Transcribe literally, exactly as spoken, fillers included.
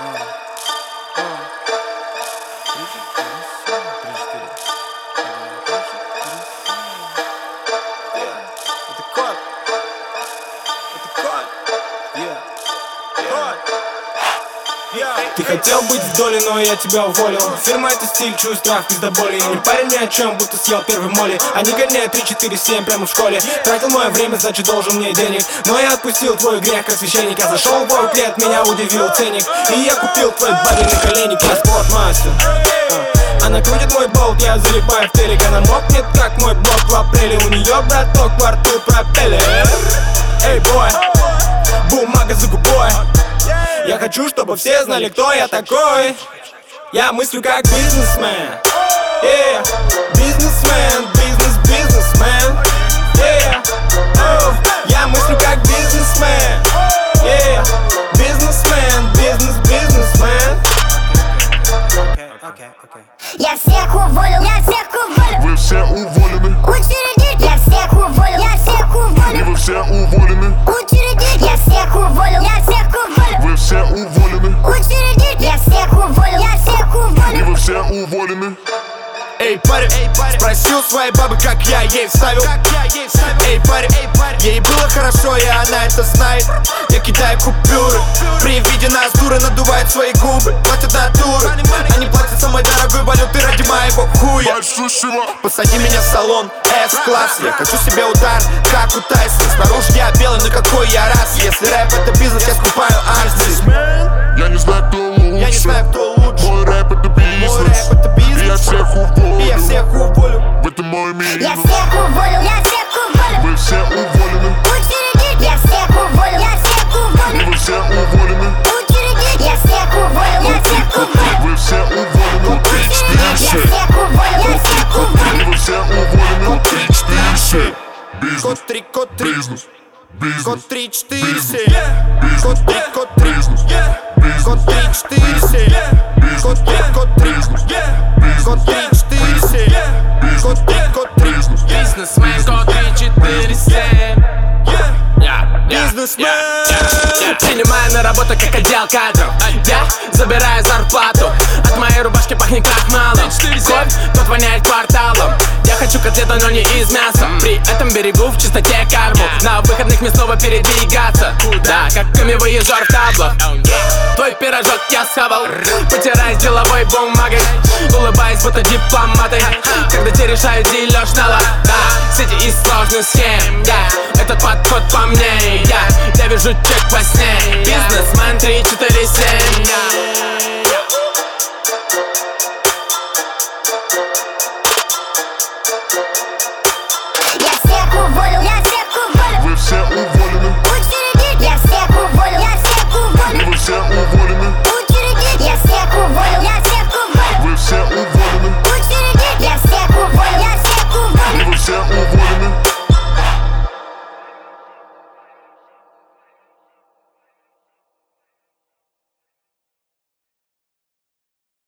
Ты хотел быть в доле, но я тебя уволил. Фирма это стиль, чую страх, пиздоболи. Не парень ни о чем, будто съел первый моли. Они гоняют три четыре семь прямо в школе. Тратил мое время, значит должен мне денег. Но я отпустил твой грех, как священника. Зашел в аутлет, меня удивил ценник. И я купил твой бади на коленник. Я спортмастер. Она крутит мой болт, я залипаю в телек. Она мокнет, как мой блок в апреле. У нее, браток, во рту пропеллер. Эй, бой, бумага за губой. Я хочу, чтобы все знали, кто я такой. Я мыслю как бизнесмен. Yeah. Бизнесмен, бизнес-бизнесмен. Yeah. Oh. Я мыслю как бизнесмен. Yeah. Бизнесмен, бизнес-бизнесмен. Okay, okay. Я всех уволил, я всех уволил. Вы все уволены. Учредитель, я всех уволил, я всех уволил. И вы все уволены. Учредитель, я всех уволил, я всех уволил. Вы все уволены. Учредитель, я всех уволил, я всех уволил. И вы все уволены. Эй, парень, спросил своей бабы, как я ей вставил. Эй, парень, ей было хорошо, и она это знает. Я кидаю купюры, при виде нас дуры надувают свои губы. Платят натуры, они платят самой дорогой валюты ради моего хуя. Посади меня в салон С-класс. Я хочу себе удар, как у Тайсона. Снаружи я белый, но какой я раз. Если рэп это бизнес, я скупаю альцы. Я не знаю, кто лучше. Я не знаю, кто лучше. Мой рэп это бизнес. Мой рэп это бизнес. И я всех уволю. И я всех уволю. В этом мой мир. Я всех уволил, я всех уволил. Вы все уволены. Учредитель, я всех уволил, я всех уволил. И вы все уволены. Учредитель, я всех уволил, я всех уволил. Вы все уволены. Учредитель, я всех уволил, я всех уволил. И вы все уволены. три четыре семь. Код три, код три. Бизнес. Код три, четыре, семь. Код три, код три. Код три, четыре, семь. Код три, код три. Код три, четыре, семь. Код три, код три. Бизнесмен, код три, четыре, семь. Бизнесмен. Принимаю на работу как отдел кадров. Я забираю зарплату. От моей рубашки пахнет крахмалом. Кофе, тот воняет кварталом. Я хочу котлету, но не из мяса. При этом берегу в чистоте карму. На выходных мне снова передвигаться. Да, как камевоежор в таблах. Твой пирожок я схавал, потираясь деловой бумагой. Улыбаясь, будто дипломаты. Когда те решают дележ на лад. Да, сети из сложных схем. Да, этот подход по мне. Я, я вижу чек во сне. Бизнесмен три четыре семь.